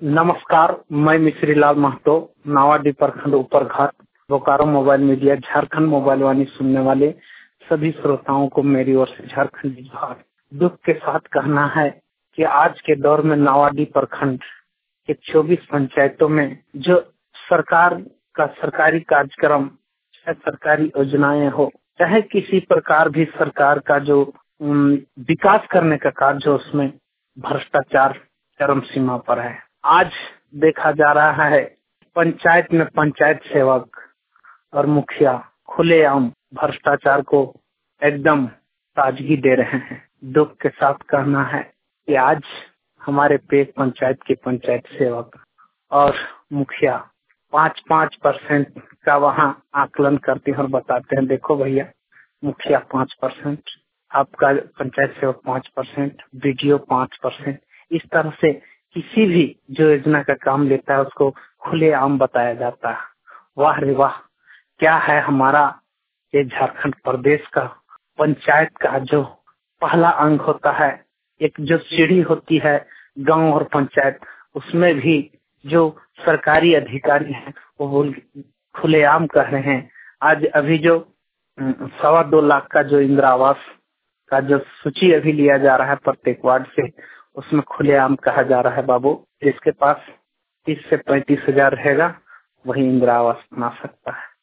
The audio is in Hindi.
नमस्कार, मैं मिश्री लाल महतो, नावाडी प्रखंड Uparghat, Bokaro mobile media, Jharkhand mobile Vani सुनने वाले सभी श्रोताओं को मेरी ओर से झारखंड जोहार। दुख के साथ कहना है कि आज के दौर में नावाडी प्रखंड के 24 पंचायतों में जो सरकार का सरकारी कार्यक्रम, चाहे सरकारी योजनाएं हो, चाहे किसी प्रकार भी सरकार का जो विकास करने का कार्य हो, उसमें भ्रष्टाचार चरम सीमा पर है। आज देखा जा रहा है पंचायत में पंचायत सेवक और मुखिया खुलेआम भ्रष्टाचार को एकदम ताजगी दे रहे हैं। दुख के साथ कहना है कि आज हमारे पेट पंचायत के पंचायत सेवक और मुखिया 5% का वहाँ आकलन करते हैं और बताते हैं, देखो भैया, मुखिया 5%, आपका पंचायत सेवक 5%, बीडीओ 5%। इस तरह से किसी भी जो योजना का काम लेता है उसको खुलेआम बताया जाता है। वाह रे वाह, क्या है हमारा ये झारखंड प्रदेश का पंचायत का जो पहला अंग होता है, एक जो सीढ़ी होती है गांव और पंचायत, उसमें भी जो सरकारी अधिकारी हैं वो खुलेआम कह रहे हैं। आज अभी जो 2.25 लाख का जो इंदिरा आवास का जो सूची अभी लिया जा रहा है प्रत्येक वार्ड से, उसमें खुलेआम कहा जा रहा है, बाबू, जिसके पास 30 से 35 हजार रहेगा वही इंदिरा आवास बना सकता है।